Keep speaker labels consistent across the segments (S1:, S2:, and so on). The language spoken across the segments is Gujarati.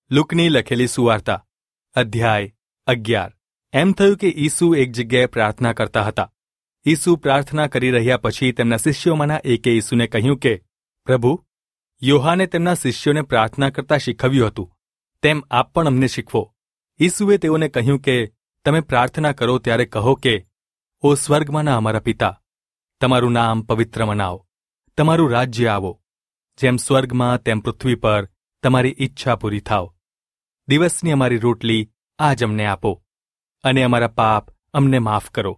S1: લુકની લખેલી સુવાર્તા અધ્યાય 11। એમ થયું કે ઈસુ એક જગ્યાએ પ્રાર્થના કરતા હતા। ઈસુ પ્રાર્થના કરી રહ્યા પછી તેમના શિષ્યોમાંના એકે ઈસુને કહ્યું કે, પ્રભુ, યોહાને તેમના શિષ્યોને પ્રાર્થના કરતા શીખવ્યું હતું, તેમ આપ પણ અમને શીખવો। ઈસુએ તેઓને કહ્યું કે, તમે પ્રાર્થના કરો ત્યારે કહો કે, ઓ સ્વર્ગમાંના અમારા પિતા, તમારું નામ પવિત્ર મનાવો, તમારું રાજ્ય આવો, જેમ સ્વર્ગમાં તેમ પૃથ્વી પર તમારી ઈચ્છા પૂરી થાવ। દિવસની અમારી રોટલી આજ અમને આપો, અને અમારા પાપ અમને માફ કરો,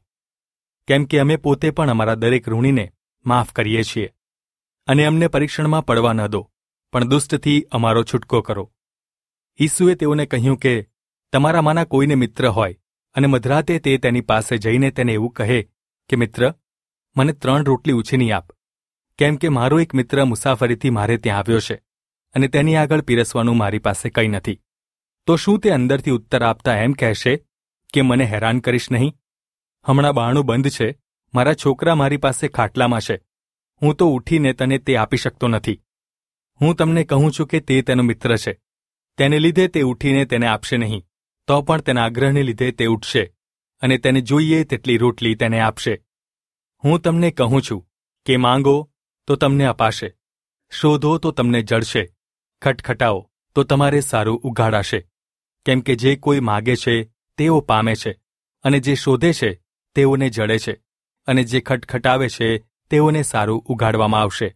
S1: કેમ કે અમે પોતે પણ અમારા દરેક ઋણીને માફ કરીએ છીએ। અને અમને પરીક્ષણમાં પડવા ન દો, પણ દુષ્ટથી અમારો છૂટકો કરો। ઈસુએ તેઓને કહ્યું કે, તમારામાંના કોઈને મિત્ર હોય અને મધરાતે તે તેની પાસે જઈને તેને એવું કહે કે, મિત્ર, મને 3 રોટલી ઉછીની આપ, કેમ કે મારો એક મિત્ર મુસાફરીથી મારે ત્યાં આવ્યો છે અને તેની આગળ પીરસવાનું મારી પાસે કંઈ નથી, તો શું તે અંદરથી ઉત્તર આપતા એમ કહેશે કે મને હેરાન કરીશ નહીં? હમણાં બારણું બંધ છે, મારા છોકરા મારી પાસે ખાટલામાં છે, હું તો ઉઠીને તને તે આપી શકતો નથી। હું તમને કહું છું કે તે તેનો મિત્ર છે, તેને લીધે તે ઉઠીને તેને આપશે નહીં, તો પણ તેના આગ્રહને લીધે તે ઉઠશે અને તેને જોઈએ તેટલી રોટલી તેને આપશે। હું તમને કહું છું કે માંગો તો તમને અપાશે, શોધો તો તમને જળશે, ખટખટાવો તો તમારે સારું ઉઘાડાશે। કેમ કે જે કોઈ માગે છે તેઓ પામે છે, અને જે શોધે છે તેઓને જડે છે, અને જે ખટખટાવે છે તેઓને સારું ઉઘાડવામાં આવશે।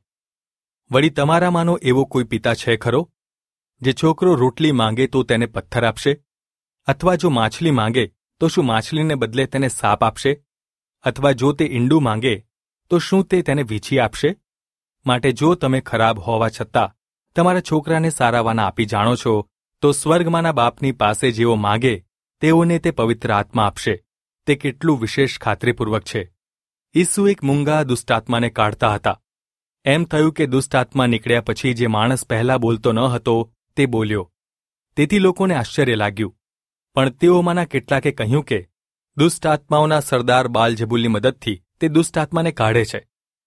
S1: વળી તમારામાંનો એવો કોઈ પિતા છે ખરો, જે છોકરો રોટલી માંગે તો તેને પથ્થર આપશે? અથવા જો માછલી માંગે તો શું માછલીને બદલે તેને સાપ આપશે? અથવા જો તે ઈંડું માંગે તો શું તે તેને વીછી આપશે? માટે જો તમે ખરાબ હોવા છતાં તમારા છોકરાને સારાવાના આપી જાણો છો, તો સ્વર્ગમાંના બાપની પાસે જેઓ માગે તેઓને તે પવિત્ર આત્મા આપશે। તે કેટલું વિશેષ ખાતરીપૂર્વક છે। ઈસુ એક મૂંગા દુષ્ટાત્માને કાઢતા હતા। એમ થયું કે દુષ્ટાત્મા નીકળ્યા પછી જે માણસ પહેલા બોલતો ન હતો તે બોલ્યો, તેથી લોકોને આશ્ચર્ય લાગ્યું। પણ તેઓમાંના કેટલાકે કહ્યું કે, દુષ્ટાત્માઓના સરદાર બાલઝબૂલની મદદથી તે દુષ્ટાત્માને કાઢે છે।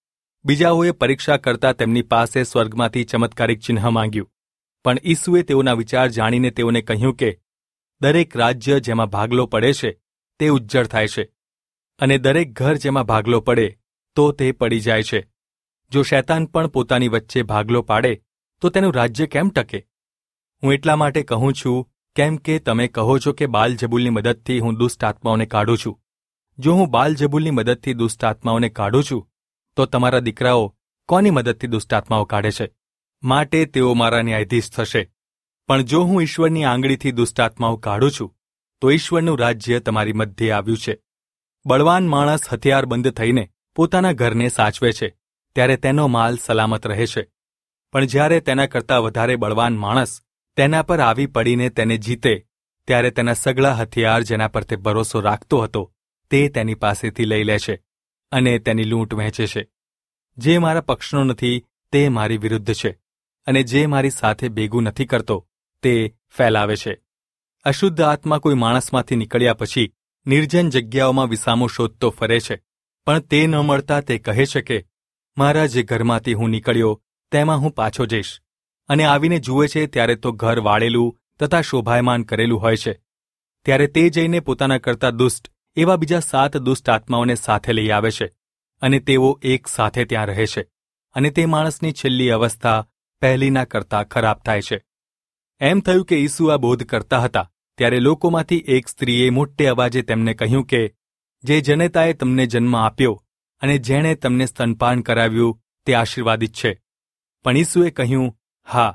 S1: બીજાઓએ પરીક્ષા કરતા તેમની પાસે સ્વર્ગમાંથી ચમત્કારિક ચિહ્ન માંગ્યું। પણ ઈસુએ તેઓના વિચાર જાણીને તેઓને કહ્યું કે, દરેક રાજ્ય જેમાં ભાગલો પડે છે તે ઉજ્જડ થાય છે, અને દરેક ઘર જેમાં ભાગલો પડે તો તે પડી જાય છે। જો શૈતાન પણ પોતાની વચ્ચે ભાગલો પાડે તો તેનું રાજ્ય કેમ ટકે? હું એટલા માટે કહું છું કેમ કે તમે કહો છો કે બાલઝબૂલની મદદથી હું દુષ્ટ આત્માઓને કાઢું છું। જો હું બાલઝબૂલની મદદથી દુષ્ટ આત્માઓને કાઢું છું, તો તમારા દીકરાઓ કોની મદદથી દુષ્ટ આત્માઓ કાઢે છે? માટે તેઓ મારા ન્યાયાધીશ થશે। પણ જો હું ઈશ્વરની આંગળીથી દુષ્ટ આત્માઓ કાઢું છું, તો ઈશ્વરનું રાજ્ય તમારી મધ્યે આવ્યું છે। બળવાન માણસ હથિયારબંધ થઈને પોતાના ઘરને સાચવે છે, ત્યારે તેનો માલ સલામત રહે છે। પણ જ્યારે તેના કરતાં વધારે બળવાન માણસ તેના પર આવી પડીને તેને જીતે, ત્યારે તેના સગળા હથિયાર જેના પર તે ભરોસો રાખતો હતો તે તેની પાસેથી લઈ લે છે અને તેની લૂંટ વહેંચે છે। જે મારા પક્ષનો નથી તે મારી વિરુદ્ધ છે, અને જે મારી સાથે ભેગું નથી કરતો તે ફેલાવે છે। અશુદ્ધ આત્મા કોઈ માણસમાંથી નીકળ્યા પછી નિર્જન જગ્યાઓમાં વિસામો શોધતો ફરે છે, પણ તે ન મળતા તે કહે છે કે, મારા જે ઘરમાંથી હું નીકળ્યો તેમાં હું પાછો જઈશ। અને આવીને જુએ છે ત્યારે તો ઘર વાળેલું તથા શોભાયમાન કરેલું હોય છે। ત્યારે તે જઈને પોતાના કરતાં દુષ્ટ એવા બીજા 7 દુષ્ટ આત્માઓને સાથે લઈ આવે છે, અને તેઓ એક સાથે ત્યાં રહે છે, અને તે માણસની છેલ્લી અવસ્થા પહેલીના કરતાં ખરાબ થાય છે। એમ થયું કે ઈસુ આ બોધ કરતા હતા ત્યારે લોકોમાંથી એક સ્ત્રીએ મોટે અવાજે તેમને કહ્યું કે, જે જનેતાએ તમને જન્મ આપ્યો અને જેણે તમને સ્તનપાન કરાવ્યું તે આશીર્વાદિત છે। પણ ઈસુએ કહ્યું, હા,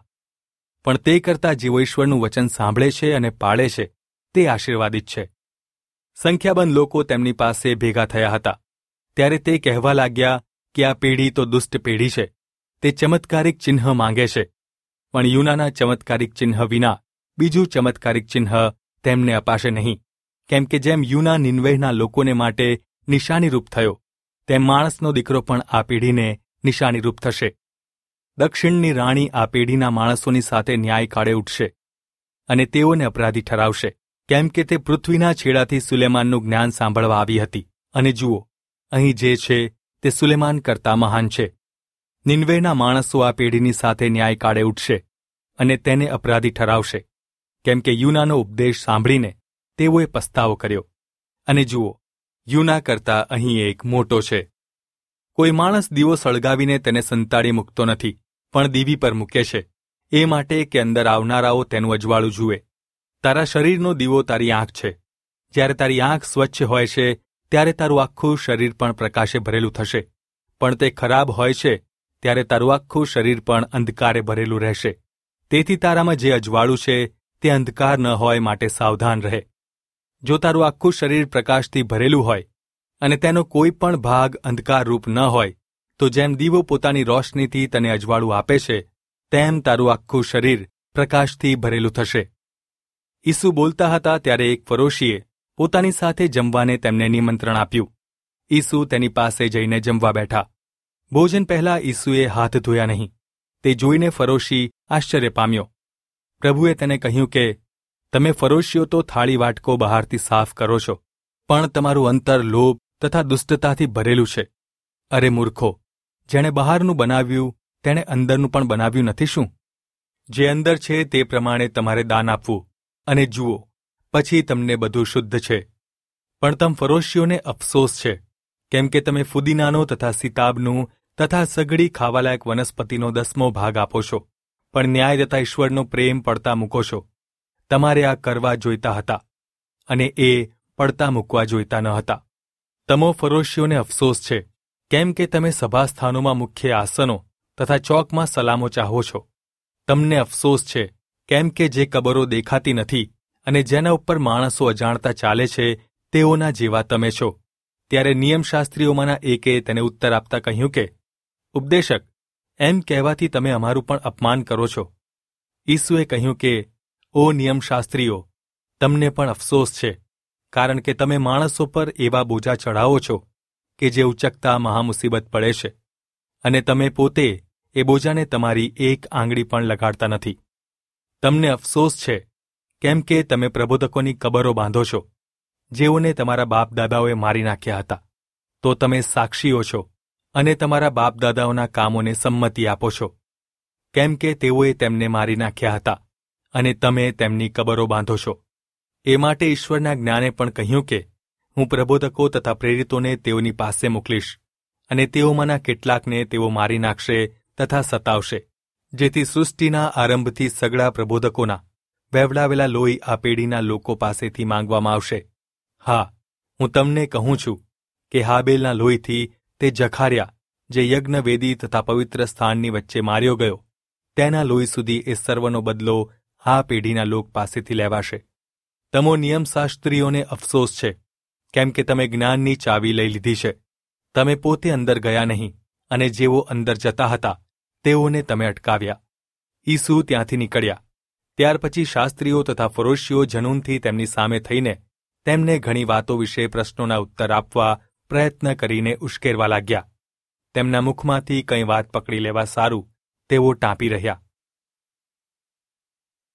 S1: પણ તે કરતાં જેઓ ઈશ્વરનું વચન સાંભળે છે અને પાળે છે તે આશીર્વાદિત છે। સંખ્યાબંધ લોકો તેમની પાસે ભેગા થયા હતા। ત્યારે તે કહેવા લાગ્યા કે આ પેઢી તો દુષ્ટ પેઢી છે, તે ચમત્કારિક ચિહ્ન માંગે છે, પણ યુનાના ચમત્કારિક ચિહ્ન વિના બીજું ચમત્કારિક ચિહ્ન તેમને અપાશે નહીં। કેમ કે જેમ યુના નિનવેના લોકોને માટે નિશાનીરૂપ થયો, તેમ માણસનો દીકરો પણ આ પેઢીને નિશાનીરૂપ થશે। દક્ષિણની રાણી આ પેઢીના માણસોની સાથે ન્યાય કાળે ઉઠશે અને તેઓને અપરાધી ઠરાવશે, કેમ કે તે પૃથ્વીના છેડાથી સુલેમાનનું જ્ઞાન સાંભળવા આવી હતી, અને જુઓ, અહીં જે છે તે સુલેમાન કરતાં મહાન છે। નિનવેના માણસો આ પેઢીની સાથે ન્યાય કાળે ઉઠશે અને તેને અપરાધી ઠરાવશે, કેમ કે યુનાનો ઉપદેશ સાંભળીને તેઓએ પસ્તાવો કર્યો. અને જુઓ, યુના કરતાં અહીં એક મોટો છે. કોઈ માણસ દીવો સળગાવીને તેને સંતાડી મૂકતો નથી, પણ દીવી પર મૂકે છે, એ માટે કે અંદર આવનારાઓ તેનું અજવાળું જુએ. તારા શરીરનો દીવો તારી આંખ છે. જ્યારે તારી આંખ સ્વચ્છ હોય છે ત્યારે તારું આખું શરીર પણ પ્રકાશે ભરેલું થશે, પણ તે ખરાબ હોય છે ત્યારે તારું આખું શરીર પણ અંધકારે ભરેલું રહેશે. તેથી તારામાં જે અજવાળું છે તે અંધકાર ન હોય માટે સાવધાન રહે. જો તારું આખું શરીર પ્રકાશથી ભરેલું હોય અને તેનો કોઈ પણ ભાગ અંધકારરૂપ ન હોય, તો જેમ દીવો પોતાની રોશનીથી તને અજવાળું આપે છે, તેમ તારું આખું શરીર પ્રકાશથી ભરેલું થશે. ઈસુ બોલતા હતા ત્યારે એક ફરોશીએ પોતાની સાથે જમવાને તેમને નિમંત્રણ આપ્યું. ઈસુ તેની પાસે જઈને જમવા બેઠા. ભોજન પહેલાં ઈસુએ હાથ ધોયા નહીં. તે જોઈને ફરોશી આશ્ચર્ય પામ્યો. પ્રભુએ તેને કહ્યું કે, તમે ફરોશીઓ તો થાળી વાટકો બહારથી સાફ કરો છો, પણ તમારું અંતર લોભ તથા દુષ્ટતાથી ભરેલું છે. અરે મૂર્ખો, જેણે બહારનું બનાવ્યું તેણે અંદરનું પણ બનાવ્યું નથી શું? જે અંદર છે તે પ્રમાણે તમારે દાન આપવું, અને જુઓ, પછી તમને બધું શુદ્ધ છે. પણ તમ ફરોશીઓને અફસોસ છે, કેમ કે તમે ફુદીનાનો તથા સિતાબનું તથા સઘળી ખાવાલાયક વનસ્પતિનો 10મો ભાગ આપો છો, પણ ન્યાય તથા ઈશ્વરનો પ્રેમ પડતા મૂકો છો. તમારે આ કરવા જોઈતા હતા, અને એ પડતા મૂકવા જોઈતા ન હતા. તમો ફરોશીઓને અફસોસ છે, કેમ કે તમે સભાસ્થાનોમાં મુખ્ય આસનો તથા ચોકમાં સલામો ચાહો છો. તમને અફસોસ છે, કેમ કે જે કબરો દેખાતી નથી અને જેના ઉપર માણસો અજાણતા ચાલે છે, તેઓના જેવા તમે છો. ત્યારે નિયમશાસ્ત્રીઓમાંના એકે તેને ઉત્તર આપતા કહ્યું કે, ઉપદેશક, એમ કહેવાથી તમે અમારું પણ અપમાન કરો છો. ઈસુએ કહ્યું કે, ઓ નિયમશાસ્ત્રીઓ, તમને પણ અફસોસ છે, કારણ કે તમે માણસો પર એવા બોજા ચઢાવો છો કે જે ઉચકતા મહામુસીબત પડે છે, અને તમે પોતે એ બોજાને તમારી એક આંગળી પણ લગાડતા નથી. તમને અફસોસ છે, કેમ કે તમે પ્રબોધકોની કબરો બાંધો છો, જેઓને તમારા બાપદાદાઓએ મારી નાખ્યા હતા. તો તમે સાક્ષીઓ છો અને તમારા બાપદાદાઓના કામોને સંમતિ આપો છો, કેમ કે તેઓએ તેમને મારી નાખ્યા હતા અને તમે તેમની કબરો બાંધો છો. એ માટે ઈશ્વરના જ્ઞાને પણ કહ્યું કે, હું પ્રબોધકો તથા પ્રેરિતોને તેઓની પાસે મોકલીશ, અને તેઓમાંના કેટલાકને તેઓ મારી નાખશે તથા સતાવશે, જેથી સૃષ્ટિના આરંભથી સઘળા પ્રબોધકોના વહેવડાવેલા લોહી આ પેઢીના લોકો પાસેથી માંગવામાં આવશે. હા, હું તમને કહું છું કે હાબેલના લોહીથી તે જખાર્યા, જે યજ્ઞવેદી તથા પવિત્ર સ્થાનની વચ્ચે માર્યો ગયો, તેના લોહી સુધી એ સર્વનો બદલો આ પેઢીના લોક પાસેથી લેવાશે. તમો નિયમશાસ્ત્રીઓને અફસોસ છે, કેમ કે તમે જ્ઞાનની ચાવી લઈ લીધી છે. તમે પોતે અંદર ગયા નહીં, અને જેઓ અંદર જતા હતા તેઓને તમે અટકાવ્યા. ઈસુ ત્યાંથી નીકળ્યા. ત્યાર પછી શાસ્ત્રીઓ તથા ફરોશીઓ જનૂનથી તેમની સામે થઈને તેમને ઘણી વાતો વિશે પ્રશ્નોના ઉત્તર આપવા પ્રયત્ન કરીને ઉશ્કેરવા લાગ્યા. તેમના મુખમાંથી કંઈ વાત પકડી લેવા સારું તેઓ ટાંપી રહ્યા.